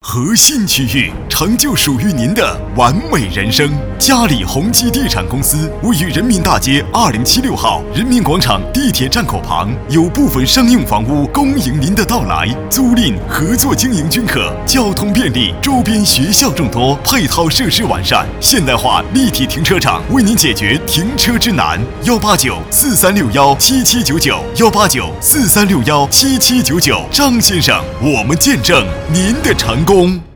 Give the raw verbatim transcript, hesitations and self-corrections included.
核心区域，成就属于您的完美人生。嘉里宏基地产公司位于人民大街二零七六号人民广场地铁站口旁，有部分商用房屋恭迎您的到来。租赁、合作经营均可，交通便利，周边学校众多，配套设施完善，现代化立体停车场为您解决停车之难。幺八九四三六幺七七九九，幺八九四三六幺七七九九。张先生，我们见证您的成功。